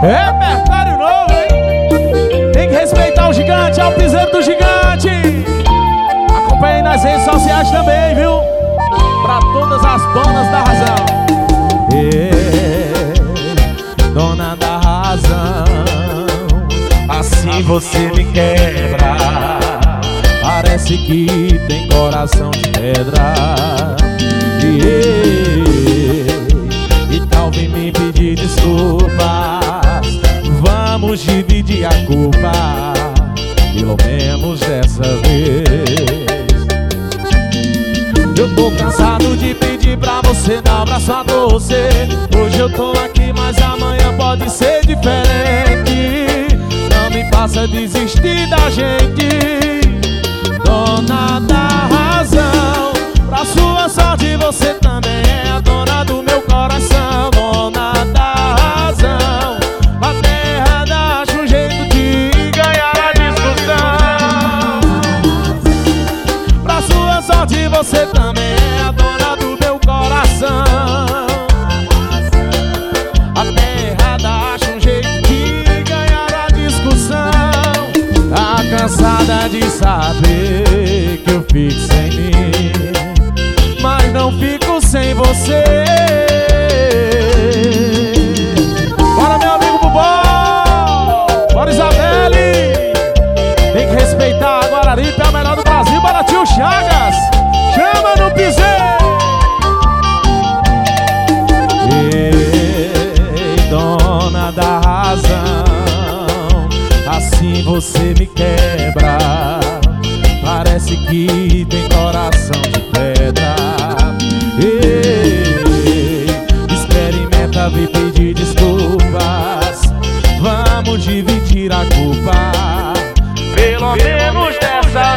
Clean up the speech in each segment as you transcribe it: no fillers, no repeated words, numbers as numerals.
Repertório novo, hein? Tem que respeitar o gigante, é o piseiro do gigante. Acompanhe nas redes sociais também, viu? Pra todas as donas da razão. Dona da razão, assim você me quebra. Parece que tem coração de pedra. E tal vem me pedir desculpas. Vamos dividir a culpa, pelo menos dessa vez. Eu tô cansado de pedir pra você dar um abraço a você. Hoje eu tô aqui, mas amanhã pode ser diferente. Não me faça desistir da gente, dona da razão. Pra sua sorte você também é a dona do meu coração. Dona da razão, a terra acha um jeito de ganhar a discussão. Pra sua sorte você também é a dona do meu coração. A terra acha um jeito de ganhar a discussão. Tá cansada de saber que eu fico sem mim, mas não fico sem você. Bora, meu amigo Bubó! Bora, Isabelle! Tem que respeitar a Guararipe, é a melhor do Brasil. Bora, tio Chagas! Chama no piseiro! Ei, dona da razão, assim você me quebra. Parece que tem coração de pedra. Ei, experimenta vir pedir desculpas. Vamos dividir a culpa, pelo menos dessa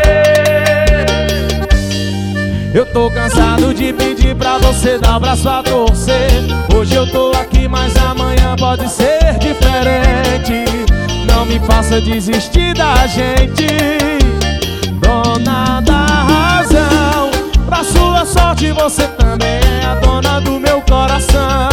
vez. Eu tô cansado de pedir pra você dar um abraço a torcer. Hoje eu tô aqui, mas amanhã pode ser diferente. Não me faça desistir da gente, dona da razão. Pra sua sorte você também é a dona do meu coração.